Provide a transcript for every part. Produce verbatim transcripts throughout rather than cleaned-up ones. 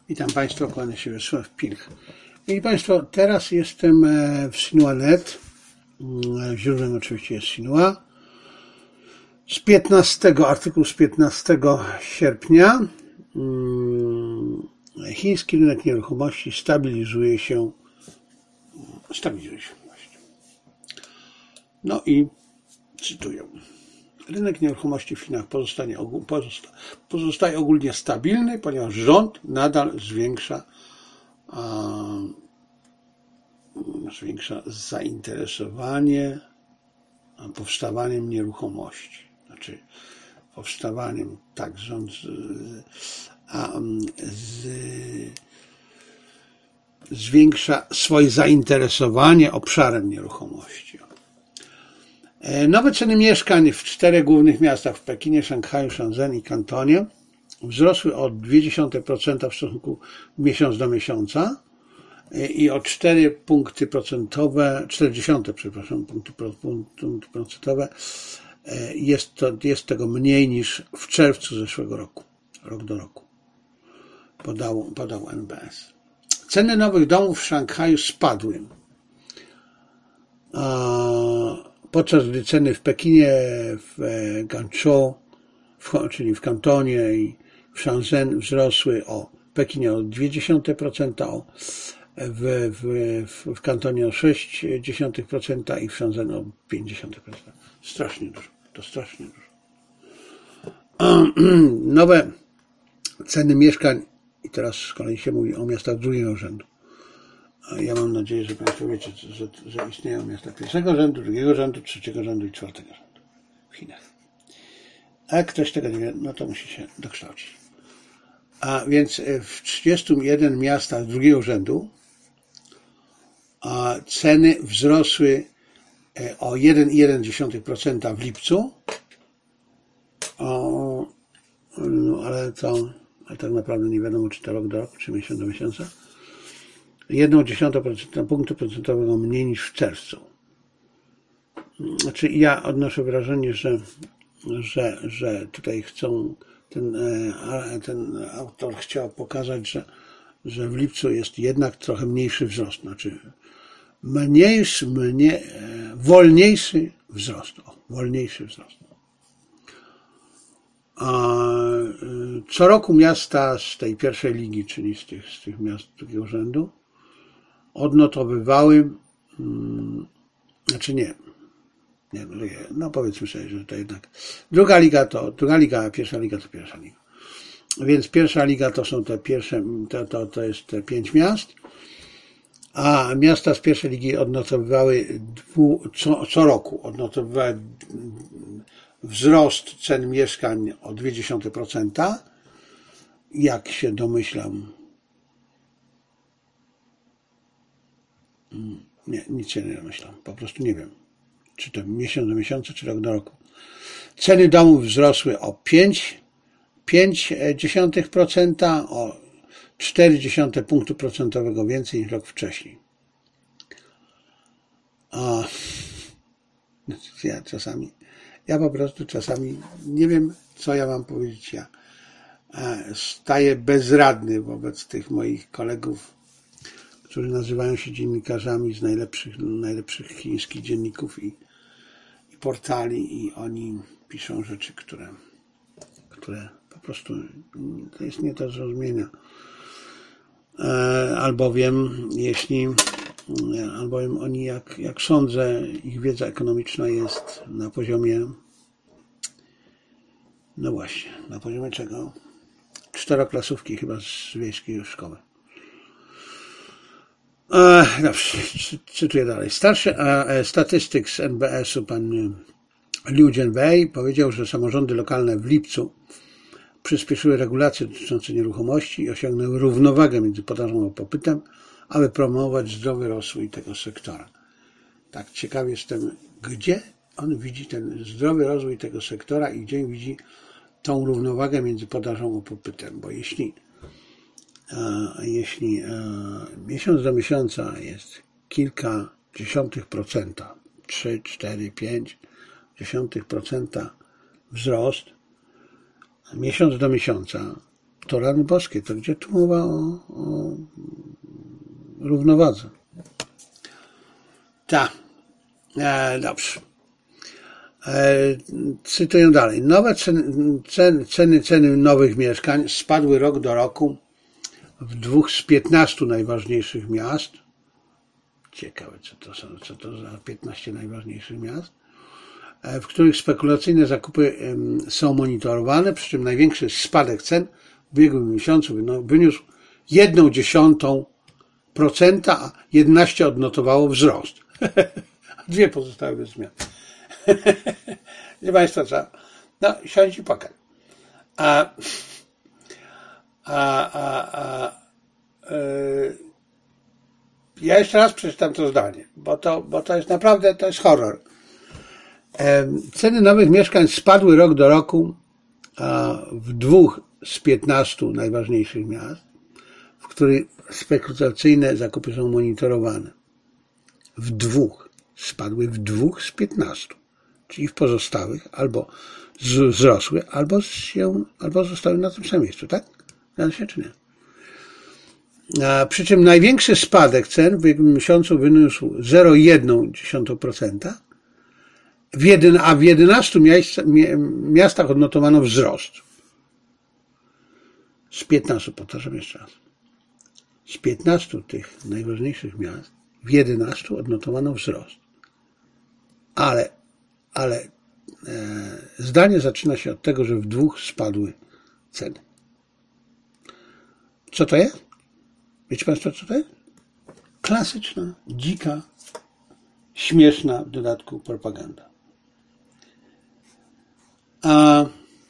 Witam Państwa, kłaniam się Wiesław Pilch. I Państwo, teraz jestem w Sinua kropka net. Źródłem oczywiście jest Sinua. Z piętnastego, artykuł z piętnastego sierpnia. Chiński rynek nieruchomości stabilizuje się. Stabilizuje się właśnie. No i cytuję. Rynek nieruchomości w Chinach pozostanie, pozosta, pozostaje ogólnie stabilny, ponieważ rząd nadal zwiększa, a, zwiększa zainteresowanie powstawaniem nieruchomości. Znaczy powstawaniem, tak, rząd a, z, zwiększa swoje zainteresowanie obszarem nieruchomości. Nowe ceny mieszkań w czterech głównych miastach, w Pekinie, Szanghaju, Shenzhen i Kantonie, wzrosły o zero przecinek dwa procent w stosunku miesiąc do miesiąca i o cztery punkty procentowe, czterdzieści, przepraszam, punkty, punkty procentowe jest, to, jest tego mniej niż w czerwcu zeszłego roku, rok do roku, podał, podał N B S. Ceny nowych domów w Szanghaju spadły, a podczas gdy ceny w Pekinie, w Guangzhou, w, czyli w Kantonie i w Shenzhen wzrosły o w Pekinie o zero przecinek dwa procent, o, w, w, w Kantonie o sześć przecinek pięć procent i w Shenzhen o pięć przecinek pięć procent. Strasznie dużo, to strasznie dużo. Nowe ceny mieszkań, i teraz z kolei się mówi o miastach drugiego rzędu. Ja mam nadzieję, że Państwo wiecie, że, że istnieją miasta pierwszego rzędu, drugiego rzędu, trzeciego rzędu i czwartego rzędu w Chinach. A jak ktoś tego nie wie, no to musi się dokształcić. A więc w trzydziestu jeden miastach drugiego rzędu a ceny wzrosły o jeden przecinek jeden procent w lipcu, o, no ale to ale tak naprawdę nie wiadomo, czy to rok do roku, czy miesiąc do miesiąca. jeden przecinek jeden procent punktu procentowego mniej niż w czerwcu. Znaczy ja odnoszę wrażenie, że, że, że tutaj chcą, ten, ten autor chciał pokazać, że, że w lipcu jest jednak trochę mniejszy wzrost, znaczy mniejszy, mnie, wolniejszy wzrost, o, wolniejszy wzrost. A co roku miasta z tej pierwszej ligi, czyli z tych, z tych miast drugiego rzędu, odnotowywały, hmm, znaczy nie, nie, no powiedzmy sobie, że to jednak druga liga to druga liga, a pierwsza liga to pierwsza liga. Więc pierwsza liga to są te pierwsze, to, to, to jest te pięć miast, a miasta z pierwszej ligi odnotowywały dwu, co, co roku, odnotowywały wzrost cen mieszkań o zero przecinek dwa procent, jak się domyślam. Nie, nic się nie domyślam, po prostu nie wiem, czy to miesiąc do miesiąca, czy rok do roku. Ceny domów wzrosły o pięć przecinek pięć procent, o cztery przecinek zero punktu procentowego więcej niż rok wcześniej. A ja czasami, ja po prostu czasami nie wiem, co ja mam powiedzieć. Ja staję bezradny wobec tych moich kolegów, którzy nazywają się dziennikarzami z najlepszych, najlepszych chińskich dzienników i, i portali, i oni piszą rzeczy, które, które po prostu to jest nie do zrozumienia. Albowiem, jeśli, albowiem oni, jak, jak sądzę, ich wiedza ekonomiczna jest na poziomie, no właśnie, na poziomie czego? Czteroklasówki chyba z wiejskiej szkoły. Dobrze, cytuję dalej. Starszy statystyk z N B S-u, pan Liu Jianwei, powiedział, że samorządy lokalne w lipcu przyspieszyły regulacje dotyczące nieruchomości i osiągnęły równowagę między podażą a popytem, aby promować zdrowy rozwój tego sektora. Tak, ciekaw jestem, gdzie on widzi ten zdrowy rozwój tego sektora i gdzie widzi tą równowagę między podażą a popytem, bo jeśli A jeśli miesiąc do miesiąca jest kilka dziesiątych procenta, trzy, cztery, pięć dziesiątych procenta wzrost, miesiąc do miesiąca to rany boskie, to gdzie tu mowa o, o równowadze? Tak, e, dobrze. E, cytuję dalej. Nowe ceny, ceny, ceny, ceny nowych mieszkań spadły rok do roku w dwóch z piętnastu najważniejszych miast. Ciekawe, co to są, co to za piętnaście najważniejszych miast, w których spekulacyjne zakupy są monitorowane, przy czym największy spadek cen w ubiegłym miesiącu wyniósł jedną dziesiątą procenta, a jedenaście odnotowało wzrost. Dwie pozostały bez zmian. Nie Państwo co? No, siądź i pokaż. A, a, a, a yy, ja jeszcze raz przeczytam to zdanie, bo to, bo to jest naprawdę, to jest horror. Ceny nowych mieszkań spadły rok do roku w dwóch z piętnastu najważniejszych miast, w których spekulacyjne zakupy są monitorowane. W dwóch. Spadły w dwóch z piętnastu. Czyli w pozostałych albo wzrosły, albo, się, albo zostały na tym samym miejscu, tak? Zgadza się czy nie? A przy czym największy spadek cen w ubiegłym miesiącu wyniósł zero przecinek jeden procent, w jeden, a w jedenastu miejsc, miastach odnotowano wzrost. Z piętnastu, powtarzam jeszcze raz, z piętnastu tych najważniejszych miast w jedenastu odnotowano wzrost. Ale, ale e, zdanie zaczyna się od tego, że w dwóch spadły ceny. Co to jest? Wiecie Państwo, co to jest? Klasyczna, dzika, śmieszna w dodatku propaganda. A,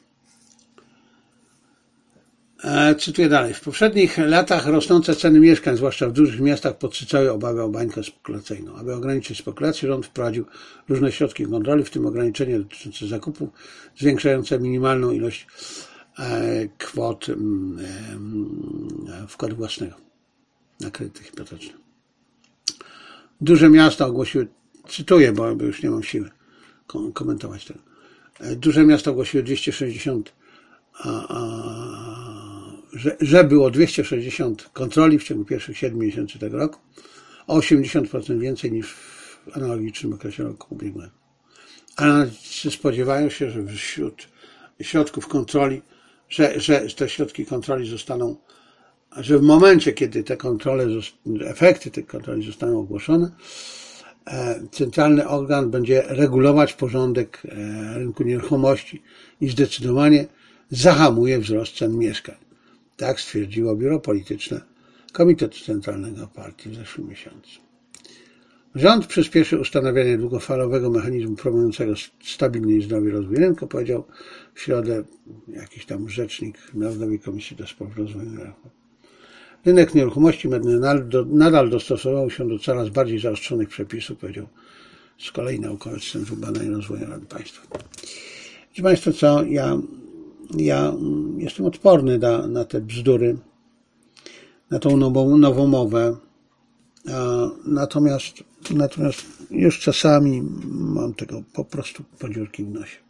a, cytuję dalej. W poprzednich latach rosnące ceny mieszkań, zwłaszcza w dużych miastach, podsycały obawy o bańkę spekulacyjną. Aby ograniczyć spekulację, rząd wprowadził różne środki kontroli, w tym ograniczenie dotyczące zakupów, zwiększające minimalną ilość e, kwot e, wkładu własnego na kredyty hipoteczne. Duże miasta ogłosiły, cytuję, bo już nie mam siły komentować tego. Duże miasta ogłosiły dwieście sześćdziesiąt, a, a, że, że było dwieście sześćdziesiąt kontroli w ciągu pierwszych siedmiu miesięcy tego roku, o osiemdziesiąt procent więcej niż w analogicznym okresie roku ubiegłego. Analitycy spodziewają się, że wśród środków kontroli, że, że te środki kontroli zostaną, że w momencie, kiedy te kontrole, efekty tych kontroli zostaną ogłoszone, centralny organ będzie regulować porządek rynku nieruchomości i zdecydowanie zahamuje wzrost cen mieszkań. Tak stwierdziło Biuro Polityczne Komitetu Centralnego Partii w zeszłym miesiącu. Rząd przyspieszy ustanawianie długofalowego mechanizmu promującego stabilny i zdrowy rozwój rynku, powiedział w środę jakiś tam rzecznik Narodowej Komisji do Spraw Rozwoju Rynku. Rynek nieruchomości nadal dostosował się do coraz bardziej zaostrzonych przepisów, powiedział z kolei naukowiec z Centrum Badań i Rozwoju Rady Państwa. Wiecie Państwo co, ja, ja jestem odporny na, na te bzdury, na tą nową, nową mowę, a, natomiast, natomiast już czasami mam tego po prostu podziurki w nosie.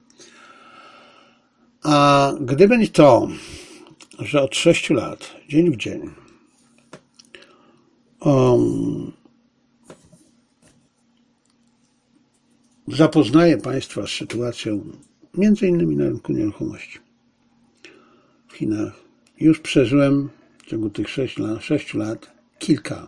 A gdyby nie to, że od sześciu lat, dzień w dzień, Um, zapoznaję Państwa z sytuacją między innymi na rynku nieruchomości w Chinach. Już przeżyłem w ciągu tych sześciu lat, sześciu lat kilka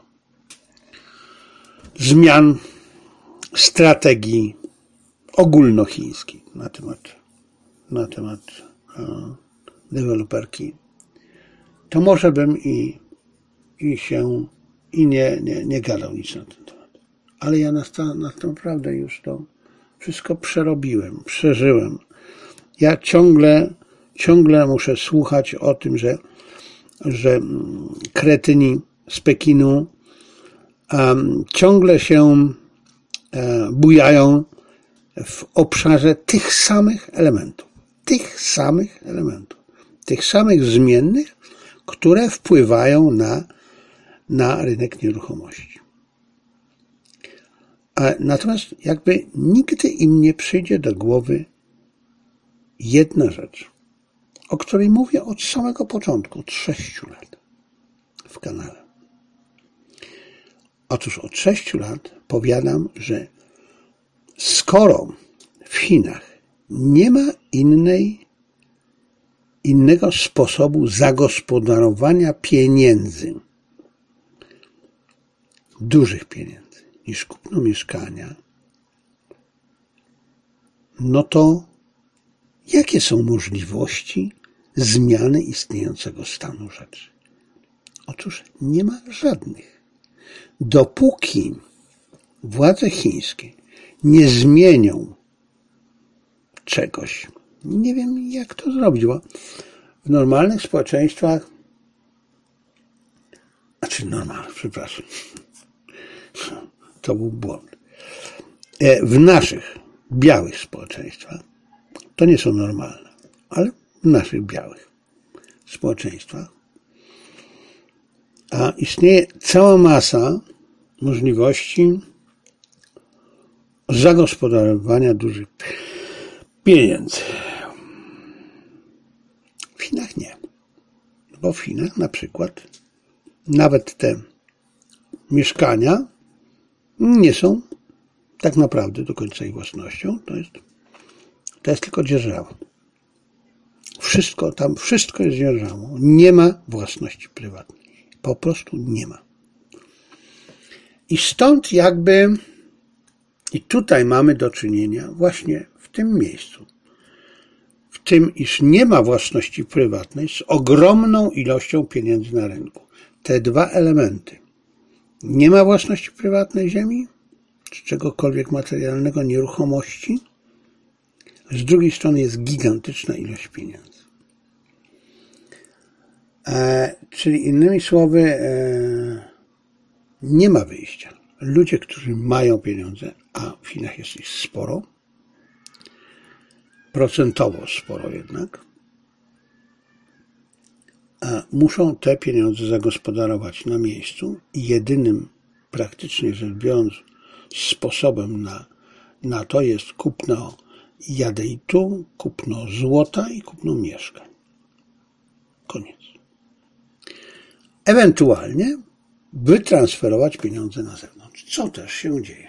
zmian strategii ogólnochińskiej na temat, na temat uh, deweloperki. To może bym i, i się i nie, nie, nie gadał nic na ten temat. Ale ja na, na, naprawdę już to wszystko przerobiłem, przeżyłem. Ja ciągle, ciągle muszę słuchać o tym, że, że kretyni z Pekinu um, ciągle się um, bujają w obszarze tych samych elementów. Tych samych elementów. Tych samych zmiennych, które wpływają na na rynek nieruchomości. Natomiast jakby nigdy im nie przyjdzie do głowy jedna rzecz. o której mówię od samego początku, od sześciu lat w kanale. Otóż od sześciu lat powiadam, że skoro w Chinach nie ma innej, innego sposobu zagospodarowania pieniędzy, dużych pieniędzy, niż kupno mieszkania, no to jakie są możliwości zmiany istniejącego stanu rzeczy? Otóż nie ma żadnych. Dopóki władze chińskie nie zmienią czegoś, nie wiem jak to zrobić, bo w normalnych społeczeństwach, znaczy normalnych, przepraszam, to był błąd. W naszych białych społeczeństwach, to nie są normalne, ale w naszych białych społeczeństwach a istnieje cała masa możliwości zagospodarowania dużych pieniędzy. W Chinach nie. Bo w Chinach na przykład nawet te mieszkania nie są tak naprawdę do końca ich własnością. To jest, to jest tylko dzierżawa. Wszystko tam, wszystko jest dzierżawą. Nie ma własności prywatnej. Po prostu nie ma. I stąd jakby, i tutaj mamy do czynienia właśnie w tym miejscu, w tym, iż nie ma własności prywatnej z ogromną ilością pieniędzy na rynku. Te dwa elementy. Nie ma własności prywatnej ziemi, czy czegokolwiek materialnego, nieruchomości. Z drugiej strony jest gigantyczna ilość pieniędzy. E, czyli innymi słowy, e, nie ma wyjścia. Ludzie, którzy mają pieniądze, a w Chinach jest ich sporo, procentowo sporo jednak, a muszą te pieniądze zagospodarować na miejscu i jedynym, praktycznie rzecz biorąc, sposobem na, na to jest kupno jadeitu, kupno złota i kupno mieszkań. Koniec. Ewentualnie wytransferować pieniądze na zewnątrz, co też się dzieje.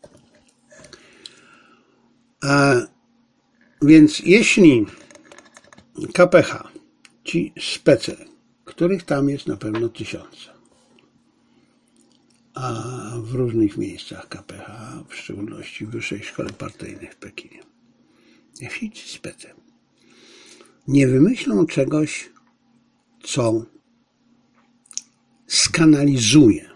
A więc jeśli K P H, ci spece, których tam jest na pewno tysiące, a w różnych miejscach K P H, w szczególności w Wyższej Szkole Partyjnej w Pekinie, jeśli ci spece nie wymyślą czegoś, co skanalizuje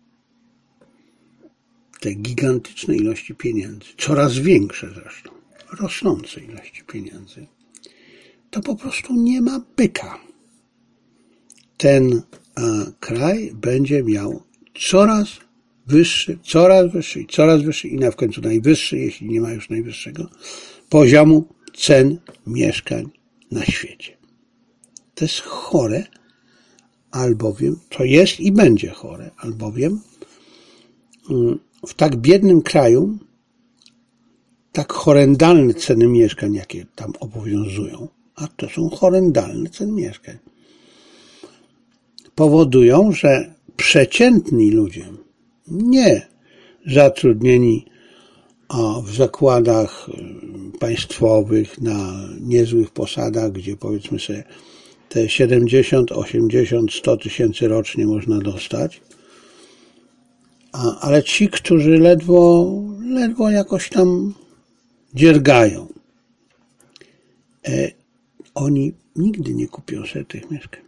te gigantyczne ilości pieniędzy, coraz większe zresztą, rosnące ilości pieniędzy, to po prostu nie ma byka. Ten a, kraj będzie miał coraz wyższy, coraz wyższy i coraz wyższy i na w końcu najwyższy, jeśli nie ma już najwyższego, poziomu cen mieszkań na świecie. To jest chore, albowiem to jest i będzie chore, albowiem w tak biednym kraju tak horrendalne ceny mieszkań, jakie tam obowiązują, a to są horrendalne ceny mieszkań, powodują, że przeciętni ludzie, nie zatrudnieni w zakładach państwowych na niezłych posadach, gdzie powiedzmy sobie te siedemdziesiąt, osiemdziesiąt, sto tysięcy rocznie można dostać, a, ale ci, którzy ledwo, ledwo jakoś tam dziergają, e, oni nigdy nie kupią sobie tych mieszkań.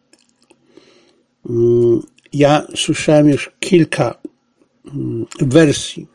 Ja słyszałem już kilka wersji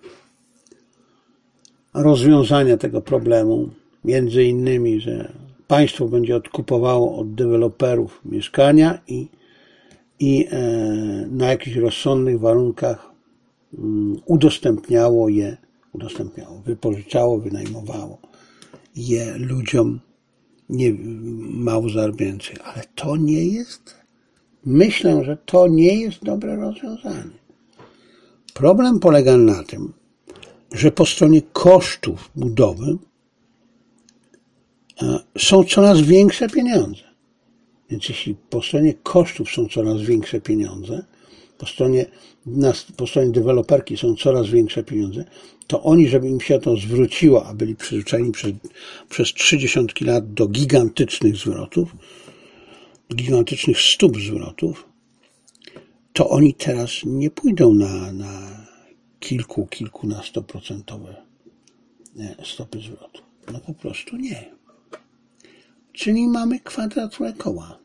rozwiązania tego problemu, między innymi, że państwo będzie odkupowało od deweloperów mieszkania i, i e, na jakichś rozsądnych warunkach um, udostępniało je, udostępniało, wypożyczało, wynajmowało je ludziom nie, mało zarabiających. Ale to nie jest, myślę, że to nie jest dobre rozwiązanie. Problem polega na tym, że po stronie kosztów budowy są coraz większe pieniądze. Więc jeśli po stronie kosztów są coraz większe pieniądze, po stronie, po stronie deweloperki są coraz większe pieniądze, to oni, żeby im się to zwróciło, a byli przyzwyczajeni przez, przez trzydzieści lat do gigantycznych zwrotów, do gigantycznych stóp zwrotów, to oni teraz nie pójdą na, na kilku, kilkunastoprocentowe stopy zwrotu. No po prostu nie. Czyli mamy kwadraturę koła.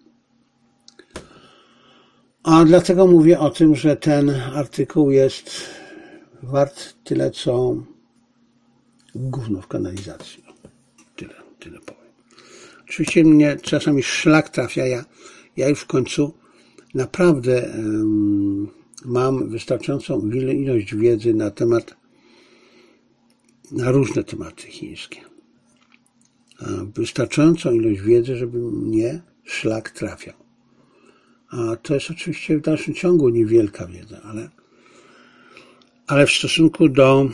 A dlatego mówię o tym, że ten artykuł jest wart tyle, co gówno w kanalizacji. Tyle, tyle powiem. Oczywiście mnie czasami szlak trafia. Ja, ja już w końcu naprawdę um, mam wystarczającą ilość wiedzy na temat, na różne tematy chińskie. Wystarczającą ilość wiedzy, żeby mnie szlak trafiał. A to jest oczywiście w dalszym ciągu niewielka wiedza, ale, ale w stosunku do,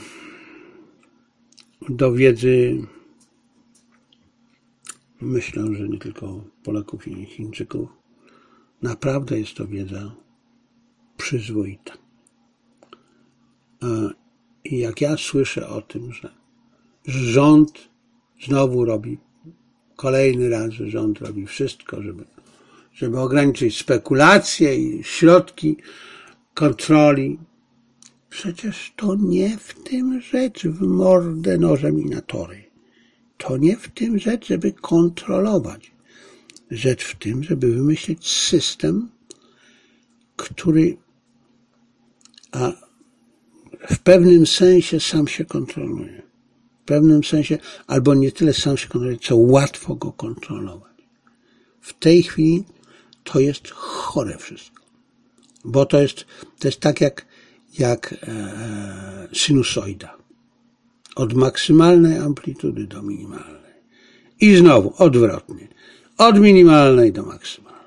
do wiedzy, myślę, że nie tylko Polaków i Chińczyków, naprawdę jest to wiedza przyzwoita. I jak ja słyszę o tym, że rząd znowu robi, kolejny raz, że rząd robi wszystko, żeby, żeby ograniczyć spekulacje i środki kontroli. Przecież to nie w tym rzecz, w mordę nożem i na tory. To nie w tym rzecz, żeby kontrolować. Rzecz w tym, żeby wymyślić system, który a w pewnym sensie sam się kontroluje. W pewnym sensie, albo nie tyle sam się kontroluje, co łatwo go kontrolować. W tej chwili to jest chore wszystko. Bo to jest, to jest tak jak, jak e, sinusoida. Od maksymalnej amplitudy do minimalnej. I znowu odwrotnie. Od minimalnej do maksymalnej.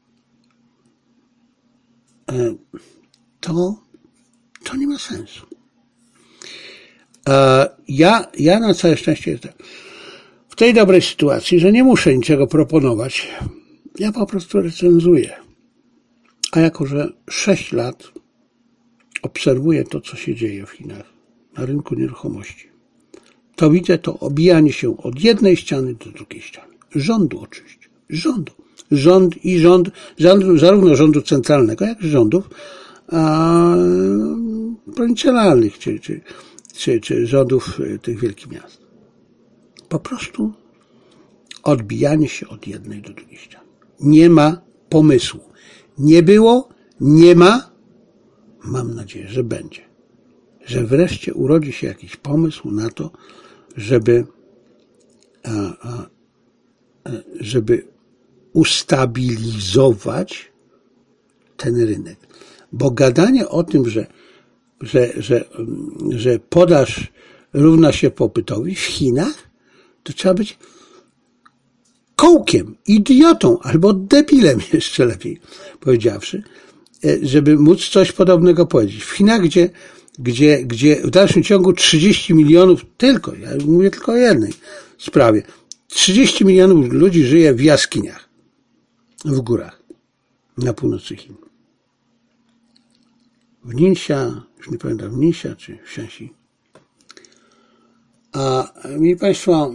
E, to, to nie ma sensu. E, ja, ja na całe szczęście jestem w tej dobrej sytuacji, że nie muszę niczego proponować. Ja po prostu recenzuję. A jako, że sześć lat obserwuję to, co się dzieje w Chinach na rynku nieruchomości, to widzę to obijanie się od jednej ściany do drugiej ściany. Rządu oczywiście. Rządu. Rząd i rząd, rząd zarówno rządu centralnego, jak i rządów a, prowincjonalnych, czy, czy, czy, czy rządów tych wielkich miast. Po prostu odbijanie się od jednej do drugiej ściany. Nie ma pomysłu. Nie było, nie ma. Mam nadzieję, że będzie. Że wreszcie urodzi się jakiś pomysł na to, żeby, a, a, żeby ustabilizować ten rynek. Bo gadanie o tym, że, że, że, że podaż równa się popytowi w Chinach, to trzeba być kołkiem, idiotą albo debilem, jeszcze lepiej powiedziawszy, żeby móc coś podobnego powiedzieć. W Chinach, gdzie, gdzie, gdzie w dalszym ciągu trzydzieści milionów, tylko, ja mówię tylko o jednej sprawie, trzydzieści milionów ludzi żyje w jaskiniach, w górach, na północy Chin. W Ningxia, już nie pamiętam, w Ningxia czy w Shanxi. A, mili Państwo,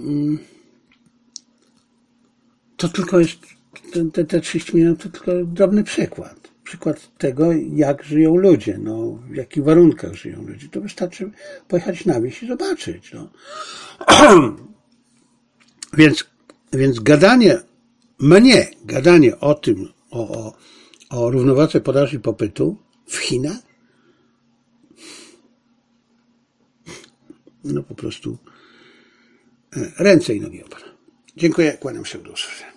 to tylko jest, te, te trzydzieści milionów to tylko drobny przykład. Przykład tego, jak żyją ludzie, no, w jakich warunkach żyją ludzie. To wystarczy pojechać na wieś i zobaczyć. No. Więc, więc gadanie mnie, gadanie o tym, o, o, o równowadze podaży i popytu w Chinach, no po prostu ręce i nogi opera. Dziękuję, kłaniam się do usłyszenia.